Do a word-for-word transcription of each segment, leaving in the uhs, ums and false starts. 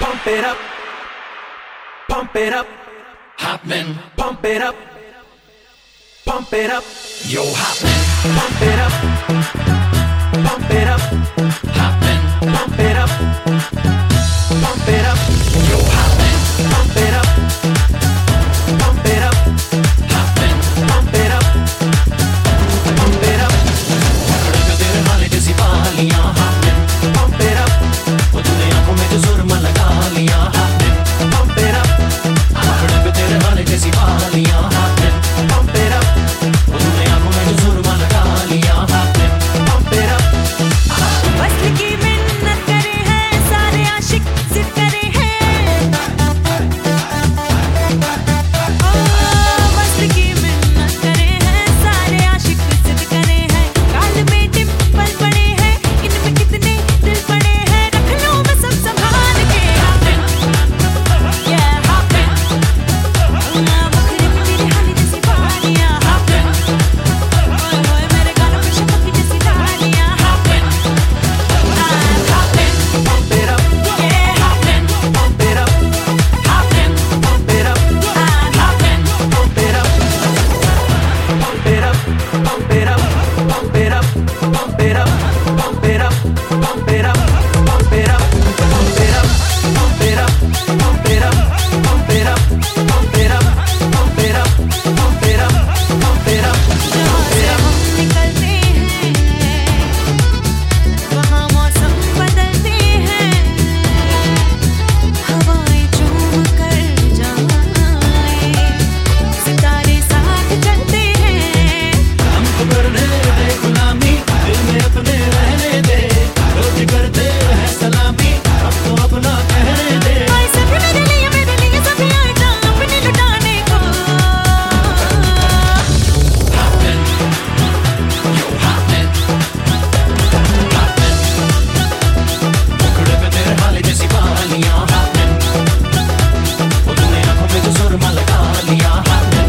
Pump it up, pump it up, happening. Pump it up, pump it up, yo happening. Pump it up, pump it up, happening. Pump it up, pump it up, yo happening. Pump it up, pump it up, happening. Pump it up, pump it up. खड़क तेरे हाले जैसी बालियां happening. Pump it up, वो तूने आंखों में जो सुरमा लगा लिया happening. Pump it up, खड़क तेरे हाले जैसी बालियां happening. Pump it up, वो तूने आंखों में जो सुरमा लगा लिया happening. Pump it up. वस्ल की मिन्नत करे हैं सारे आशिक जिद करे हैं। ओ वस्ल की मिन्नत करे हैं सारे आशिक जिद करे हैं। गाल में डिंपल पड़े हैं इनमें कितने दिल पड़े हैं। रख लूं मैं सब संभाल के yeah happen मुखरे में तेरे हाले जैसी बालियां happen ओए होए मेरे गालों पे शपक जैसी डालियां happen I'm happen Pump it up, yeah happen pump it up, happen pump it up, I'm happen pump it up, pump it up, pump it up, pump it up, pump it up, pump it up, pump it up, pump it up, pump it up, pump it up, pump it up, pump it up, pump it up, pump it up, pump it up, pump it up, जहाँ से हम निकलते हैं वहाँ मौसम बदलते हैं। हवाएं झूम कर जाए सितारे साथ चलते हैं। हमको करने दे गुलामी, दिल में अपने रहने दे, रोज करते हैं सलामी, अब तो अपना कहने दे। आए सभी मेरे लिए मेरे लिए सभी आए जा अपने लुटाने को। Happen, yo happen, happen, मुखड़े पे तेरे हाले जैसी बालियां happen, वो तूने आंखों में जो सुरमा लगा लिया happen.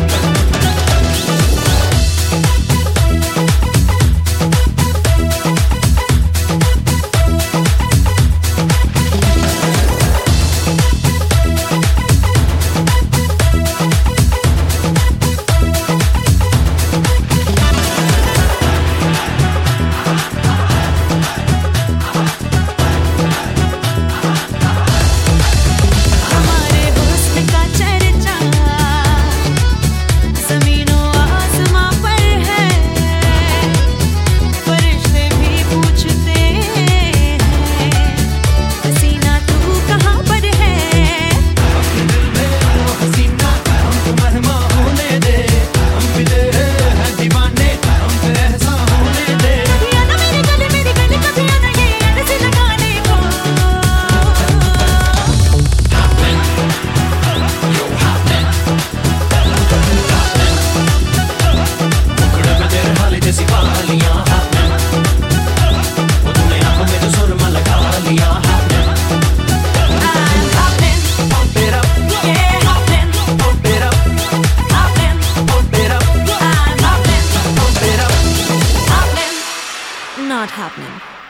हमारे हुस्न का चर्चा ज़मीनों आसमां पर है। फरिश्ते भी पूछते हैं हसीना तू कहाँ पर है। अपने दिल में वो हसीना हमको महमा होने दे, हम भी तेरे हैं दीवाने, हम पे ऐसा होने दे. कभी आना मेरे गले मेरे गले कभी आना ये ऐसे लगाने को। Happen, yo happen, happen, मुखड़े पे तेरे हाले जैसी बालियां happen, वो तूने आंखों में जो सुरमा लगा लिया happen. I'm happen Pump it up, yeah happen pump it up, happen pump it up, I'm happen pump it up. happen not happening.